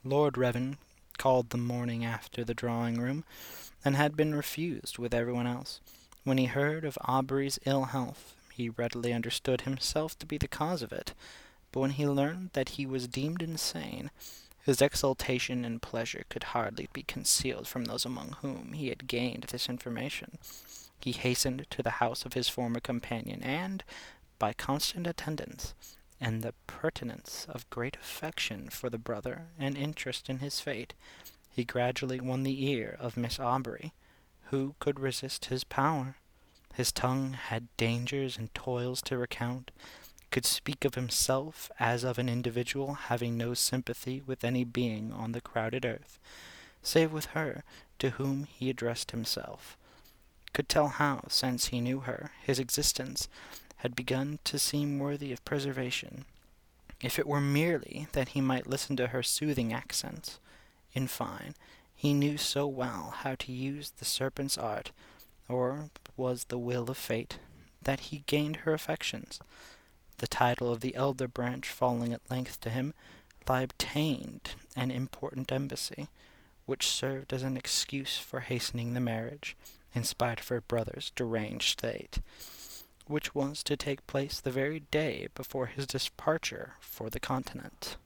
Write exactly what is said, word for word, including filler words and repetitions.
Lord Revon called the morning after the drawing-room, and had been refused with everyone else. When he heard of Aubrey's ill health, he readily understood himself to be the cause of it, but when he learned that he was deemed insane, his exultation and pleasure could hardly be concealed from those among whom he had gained this information. He hastened to the house of his former companion, and, by constant attendance, and the pertinence of great affection for the brother and interest in his fate, he gradually won the ear of Miss Aubrey. Who could resist his power? His tongue had dangers and toils to recount, could speak of himself as of an individual having no sympathy with any being on the crowded earth, save with her to whom he addressed himself, could tell how, since he knew her, his existence had begun to seem worthy of preservation, if it were merely that he might listen to her soothing accents. In fine, he knew so well how to use the serpent's art, or was the will of fate, that he gained her affections. The title of the elder branch falling at length to him, he obtained an important embassy, which served as an excuse for hastening the marriage, in spite of her brother's deranged state, which was to take place the very day before his departure for the Continent.